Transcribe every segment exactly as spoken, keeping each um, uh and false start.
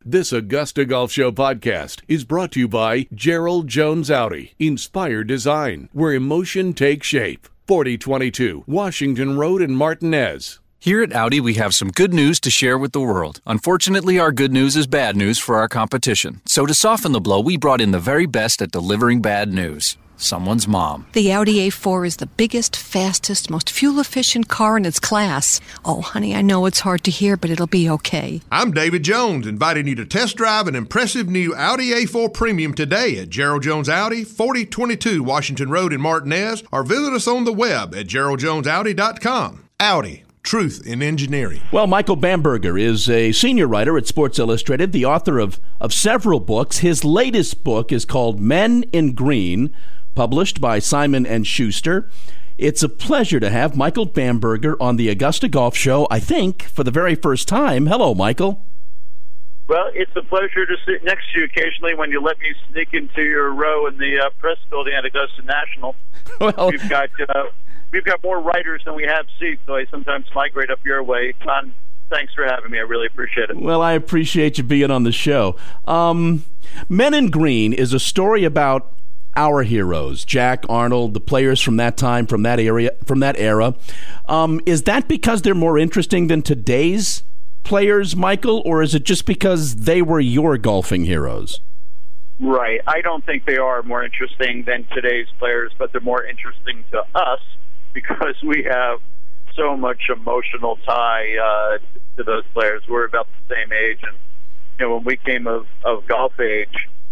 This Augusta Golf Show podcast is brought to you by Gerald Jones Audi. Inspire design, where emotion takes shape. forty twenty-two Washington Road in Martinez. Here at Audi, we have some good news to share with the world. Unfortunately, our good news is bad news for our competition. So to soften the blow, we brought in the very best at delivering bad news. Someone's mom. The Audi A four is the biggest, fastest, most fuel-efficient car in its class. Oh, honey, I know it's hard to hear, but it'll be okay. I'm David Jones, inviting you to test drive an impressive new Audi A four Premium today at Gerald Jones Audi, forty twenty-two Washington Road in Martinez, or visit us on the web at gerald jones audi dot com. Audi. Truth in engineering. Well, Michael Bamberger is a senior writer at Sports Illustrated, the author of, of several books. His latest book is called Men in Green, published by Simon and Schuster. It's a pleasure to have Michael Bamberger on the Augusta Golf Show, I think, for the very first time. Hello, Michael. Well, it's a pleasure to sit next to you occasionally when you let me sneak into your row in the uh, press building at Augusta National. Well, we've got uh, we've got more writers than we have seats, so I sometimes migrate up your way. Con, thanks for having me. I really appreciate it. Well, I appreciate you being on the show. Um, Men in Green is a story about our heroes, Jack, Arnold, the players from that time, from that area, from that era. Um, is that because they're more interesting than today's players, Michael, or is it just because they were your golfing heroes? Right. I don't think they are more interesting than today's players, but they're more interesting to us because we have so much emotional tie uh, to those players. We're about the same age, and you know, when we came of, of golf age,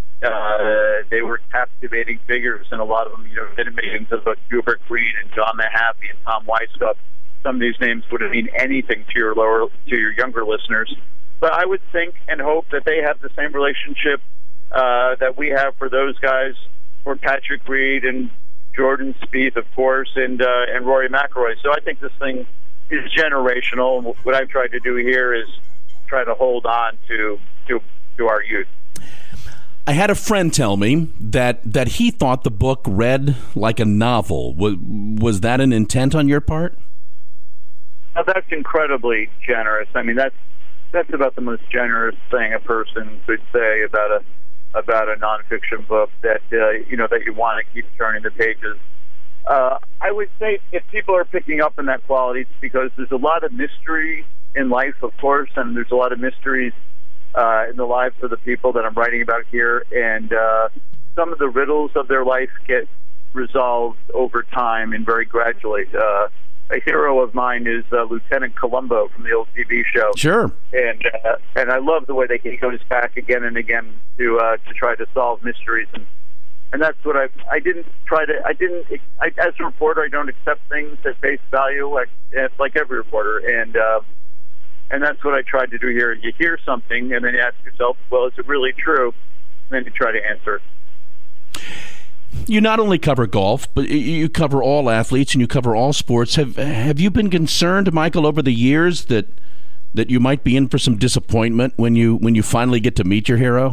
Uh, they were captivating figures, and a lot of them, you know, didn't make into the Hubert Reed and John Mahaffey and Tom Weisskopf. Some of these names wouldn't mean anything to your lower, to your younger listeners. But I would think and hope that they have the same relationship uh, that we have for those guys, for Patrick Reed and Jordan Spieth, of course, and uh, and Rory McIlroy. So I think this thing is generational. And what I've tried to do here is try to hold on to to, to our youth. I had a friend tell me that, that he thought the book read like a novel. Was, was that an intent on your part? Now, that's incredibly generous. I mean, that's that's about the most generous thing a person could say about a about a nonfiction book. That uh, you know that you want to keep turning the pages. Uh, I would say if people are picking up on that quality, it's because there's a lot of mystery in life, of course, and there's a lot of mysteries Uh, in the lives of the people that I'm writing about here, and uh, some of the riddles of their life get resolved over time and very gradually. Uh, a hero of mine is uh, Lieutenant Columbo from the old T V show. Sure. And uh, and I love the way that he goes back again and again to uh, to try to solve mysteries, and and that's what I I didn't try to I didn't I, as a reporter I don't accept things at face value like like every reporter, and. Uh, And that's what I tried to do here. You hear something, and then you ask yourself, well, is it really true? And then you try to answer. You not only cover golf, but you cover all athletes and you cover all sports. Have have you been concerned, Michael, over the years that that you might be in for some disappointment when you when you finally get to meet your hero?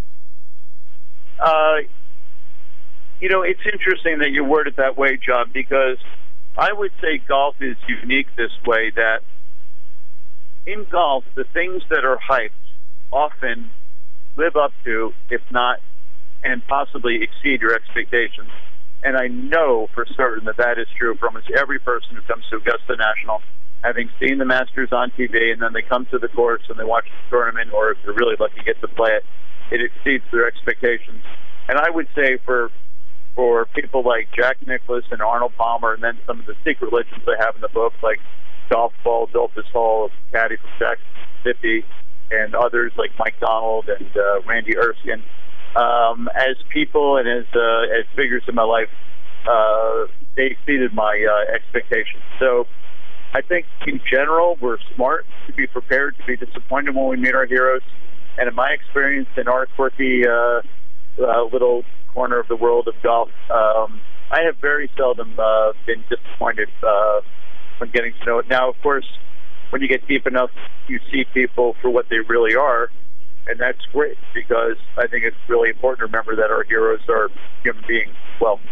Uh, you know, it's interesting that you word it that way, John, because I would say golf is unique this way, that in golf, the things that are hyped often live up to, if not, and possibly exceed your expectations. And I know for certain that that is true for almost every person who comes to Augusta National, having seen the Masters on T V, and then they come to the course and they watch the tournament, or if they're really lucky, get to play it, it exceeds their expectations. And I would say for for people like Jack Nicklaus and Arnold Palmer, and then some of the secret legends they have in the book, like Golf Ball, Dolphus Hall, caddy from Jackson, Mississippi, and others like Mike Donald and uh, Randy Erskine. Um, as people and as uh, as figures in my life, uh, they exceeded my uh, expectations. So I think in general, we're smart to be prepared to be disappointed when we meet our heroes. And in my experience in our quirky uh, uh, little corner of the world of golf, um, I have very seldom uh, been disappointed uh, when getting to know it. Now, of course, when you get deep enough, you see people for what they really are, and that's great, because I think it's really important to remember that our heroes are human beings as well.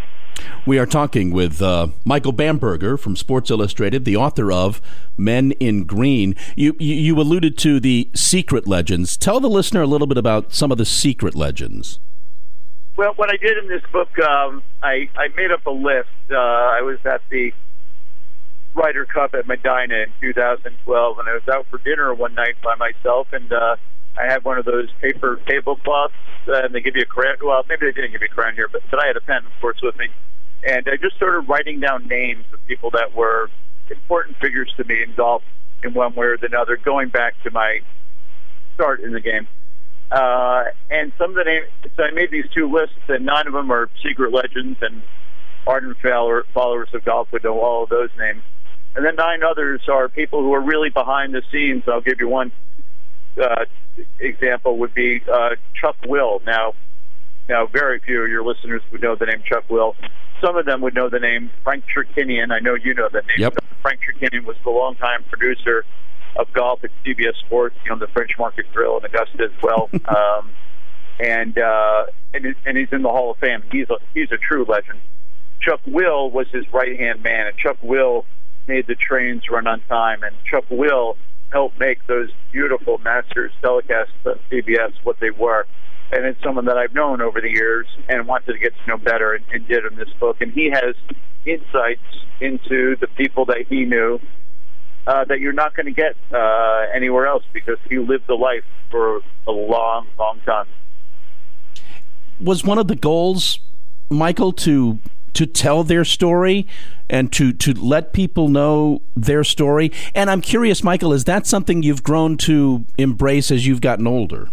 We are talking with uh, Michael Bamberger from Sports Illustrated, the author of Men in Green. You, you you alluded to the secret legends. Tell the listener a little bit about some of the secret legends. Well, what I did in this book, um, I, I made up a list. Uh, I was at the Ryder Cup at Medina in two thousand twelve, and I was out for dinner one night by myself, and uh, I had one of those paper tablecloths, uh, and they give you a crayon. Well, maybe they didn't give me a crayon here, but, but I had a pen, of course, with me. And I just started writing down names of people that were important figures to me in golf in one way or another, going back to my start in the game. Uh, and some of the names, so I made these two lists, and nine of them are secret legends, and ardent follower, followers of golf would know all of those names. And then nine others are people who are really behind the scenes. I'll give you one uh, example would be uh, Chuck Will. Now, now, very few of your listeners would know the name Chuck Will. Some of them would know the name Frank Chirkinian. I know you know that name. Yep. Frank Chirkinian was the longtime producer of golf at C B S Sports, you know, the French Market Grill in Augusta as well. um, and, uh, and and he's in the Hall of Fame. He's a, he's a true legend. Chuck Will was his right-hand man, and Chuck Will made the trains run on time, and Chuck Will helped make those beautiful Masters telecasts on C B S what they were. And it's someone that I've known over the years and wanted to get to know better, and, and did in this book. And he has insights into the people that he knew uh, that you're not going to get uh, anywhere else, because he lived the life for a long, long time. Was one of the goals, Michael, to to tell their story and to, to let people know their story? And I'm curious, Michael, is that something you've grown to embrace as you've gotten older?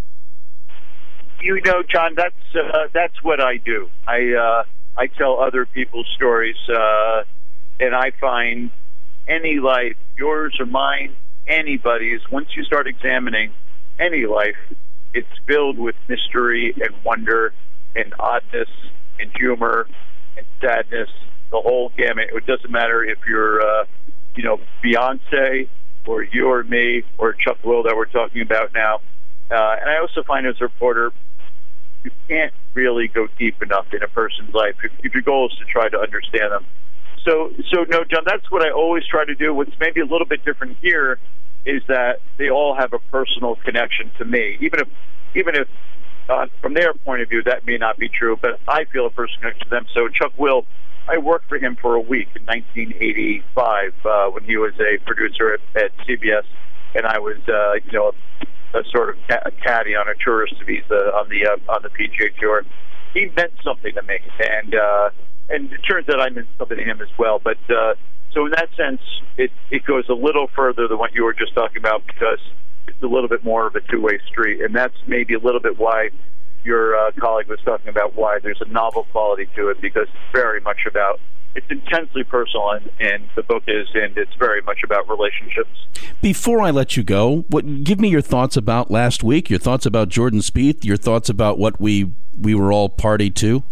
You know, John, that's uh, that's what I do. I uh, I tell other people's stories, uh, and I find any life, yours or mine, anybody's, once you start examining any life, it's filled with mystery and wonder and oddness and humor and sadness, the whole gamut. It doesn't matter if you're, uh, you know, Beyonce or you or me or Chuck Will that we're talking about now. Uh, and I also find as a reporter, you can't really go deep enough in a person's life if, if your goal is to try to understand them. So, so no, John, that's what I always try to do. What's maybe a little bit different here is that they all have a personal connection to me, even if, even if uh, from their point of view that may not be true, but I feel a personal connection to them. So Chuck Will, I worked for him for a week in nineteen eighty-five uh, when he was a producer at, at C B S, and I was, uh, you know, a, a sort of ca- a caddy on a tourist visa on the uh, on the P G A Tour. He meant something to me, and uh, and it turns out I meant something to him as well. But uh, so in that sense, it it goes a little further than what you were just talking about, because it's a little bit more of a two-way street, and that's maybe a little bit why your uh, colleague was talking about why there's a novel quality to it, because it's very much about, it's intensely personal, and, and the book is, and it's very much about relationships. Before I let you go, what, give me your thoughts about last week, your thoughts about Jordan Spieth, your thoughts about what we we were all party to.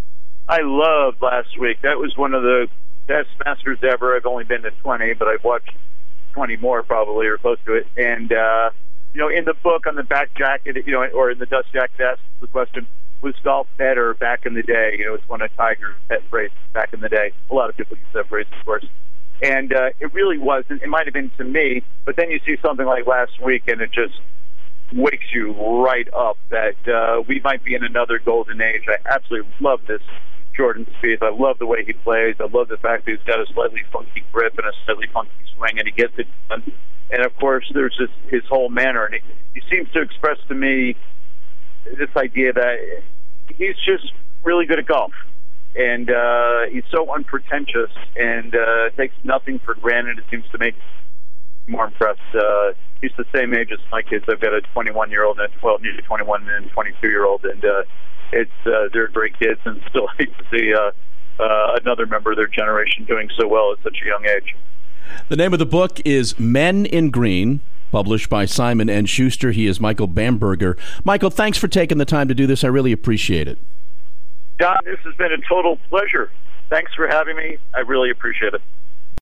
I loved last week. That was one of the best Masters ever. I've only been to twenty, but I've watched twenty more probably, or close to it. And, uh, you know, in the book, on the back jacket, you know, or in the dust jacket, asks the question, was golf better back in the day? You know, it's one of Tiger's pet phrases back in the day. A lot of people use that phrase, of course. And uh, it really wasn't. It might have been to me, but then you see something like last week, and it just wakes you right up that uh, we might be in another golden age. I absolutely love this Jordan Spieth. I love the way he plays. I love the fact that he's got a slightly funky grip and a slightly funky swing, and he gets it done. And, of course, there's this, his whole manner. And he, he seems to express to me this idea that he's just really good at golf. And uh, he's so unpretentious and uh, takes nothing for granted, it seems to me. More impressed. Uh, he's the same age as my kids. I've got a twenty-one-year-old and a twelve, nearly twenty-one and twenty-two-year-old. And uh, it's uh, they're great kids, and still hate to see uh, uh, another member of their generation doing so well at such a young age. The name of the book is Men in Green, published by Simon and Schuster. He is Michael Bamberger. Michael, thanks for taking the time to do this. I really appreciate it. Don, this has been a total pleasure. Thanks for having me. I really appreciate it.